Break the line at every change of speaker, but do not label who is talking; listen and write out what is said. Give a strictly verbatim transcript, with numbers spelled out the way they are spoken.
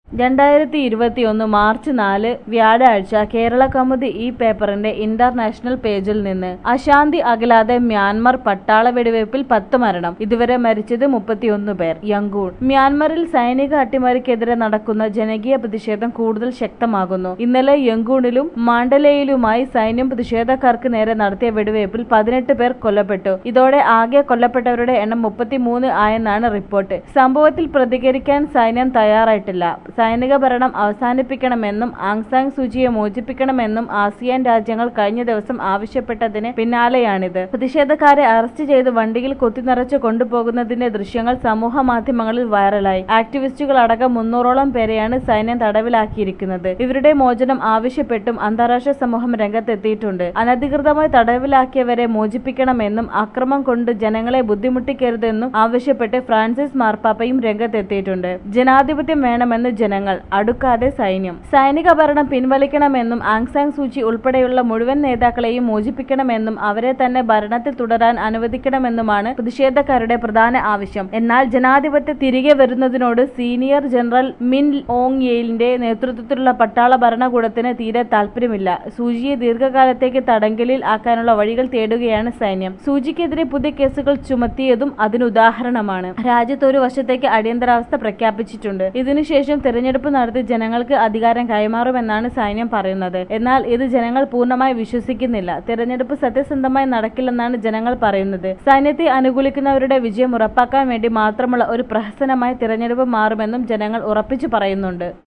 രണ്ടായിരത്തി ഇരുപത്തിയൊന്ന് മാർച്ച് നാല് വ്യാഴാഴ്ച കേരളകൗമുദി ഈ പേപ്പറിന്റെ ഇന്റർനാഷണൽ പേജിൽ നിന്ന് അശാന്തി അകലാതെ മ്യാൻമർ പട്ടാള വെടിവയ്പിൽ പത്ത് മരണം, ഇതുവരെ മരിച്ചത് മുപ്പത്തിയൊന്ന് പേർ. യംഗൂൺ. മ്യാൻമറിൽ സൈനിക അട്ടിമറിക്കെതിരെ നടക്കുന്ന ജനകീയ പ്രതിഷേധം കൂടുതൽ ശക്തമാകുന്നു. ഇന്നലെ യംഗൂണിലും മാണ്ഡലയിലുമായി സൈന്യം പ്രതിഷേധക്കാർക്ക് നേരെ നടത്തിയ വെടിവയ്പിൽ പതിനെട്ട് പേർ കൊല്ലപ്പെട്ടു. ഇതോടെ ആകെ കൊല്ലപ്പെട്ടവരുടെ എണ്ണം മുപ്പത്തിമൂന്ന് ആയെന്നാണ് റിപ്പോർട്ട്. സംഭവത്തിൽ പ്രതികരിക്കാൻ സൈന്യം തയ്യാറായിട്ടില്ല. സൈനിക ഭരണം അവസാനിപ്പിക്കണമെന്നും ആങ് സാൻ സൂചിയെ മോചിപ്പിക്കണമെന്നും ആസിയാൻ രാജ്യങ്ങൾ കഴിഞ്ഞ ദിവസം ആവശ്യപ്പെട്ടതിന് പിന്നാലെയാണിത്. പ്രതിഷേധക്കാരെ അറസ്റ്റ് ചെയ്ത് വണ്ടിയിൽ കുത്തിനിറച്ച് കൊണ്ടുപോകുന്നതിന്റെ ദൃശ്യങ്ങൾ സമൂഹ മാധ്യമങ്ങളിൽ വൈറലായി. ആക്ടിവിസ്റ്റുകൾ അടക്കം മുന്നൂറോളം പേരെയാണ് സൈന്യം തടവിലാക്കിയിരിക്കുന്നത്. ഇവരുടെ മോചനം ആവശ്യപ്പെട്ടും അന്താരാഷ്ട്ര സമൂഹം രംഗത്തെത്തിയിട്ടുണ്ട്. അനധികൃതമായി തടവിലാക്കിയവരെ മോചിപ്പിക്കണമെന്നും അക്രമം കൊണ്ട് ജനങ്ങളെ ബുദ്ധിമുട്ടിക്കരുതെന്നും ആവശ്യപ്പെട്ട് ഫ്രാൻസിസ് മാർപ്പാപ്പയും രംഗത്തെത്തിയിട്ടുണ്ട്. ജനാധിപത്യം വേണമെന്ന് ജനങ്ങൾ, അടുക്കാതെ സൈന്യം. സൈനിക ഭരണം പിൻവലിക്കണമെന്നും ആങ് സാൻ സൂചി ഉൾപ്പെടെയുള്ള മുഴുവൻ നേതാക്കളെയും മോചിപ്പിക്കണമെന്നും അവരെ തന്നെ ഭരണത്തിൽ തുടരാൻ അനുവദിക്കണമെന്നുമാണ് പ്രതിഷേധക്കാരുടെ പ്രധാന ആവശ്യം. എന്നാൽ ജനാധിപത്യം തിരികെ വരുന്നതിനോട് സീനിയർ ജനറൽ മിൻ ഓങ് യെയിലിന്റെ നേതൃത്വത്തിലുള്ള പട്ടാള ഭരണകൂടത്തിന് തീരെ താൽപര്യമില്ല. സൂചിയെ ദീർഘകാലത്തേക്ക് തടങ്കലിൽ ആക്കാനുള്ള വഴികൾ തേടുകയാണ് സൈന്യം. സൂചിക്കെതിരെ പുതിയ കേസുകൾ ചുമത്തിയതും അതിനുദാഹരണമാണ്. രാജ്യത്ത് ഒരു വർഷത്തേക്ക് അടിയന്തരാവസ്ഥ പ്രഖ്യാപിച്ചിട്ടുണ്ട്. ഇതിനുശേഷം തെരഞ്ഞെടുപ്പ് നടത്തി ജനങ്ങൾക്ക് അധികാരം കൈമാറുമെന്നാണ് സൈന്യം പറയുന്നത്. എന്നാൽ ഇത് ജനങ്ങൾ പൂർണ്ണമായി വിശ്വസിക്കുന്നില്ല. തെരഞ്ഞെടുപ്പ് സത്യസന്ധമായി നടക്കില്ലെന്നാണ് ജനങ്ങൾ പറയുന്നത്. സൈന്യത്തെ അനുകൂലിക്കുന്നവരുടെ വിജയം ഉറപ്പാക്കാൻ വേണ്ടി മാത്രമുള്ള ഒരു പ്രഹസനമായി തിരഞ്ഞെടുപ്പ് മാറുമെന്നും ജനങ്ങൾ ഉറപ്പിച്ചു പറയുന്നുണ്ട്.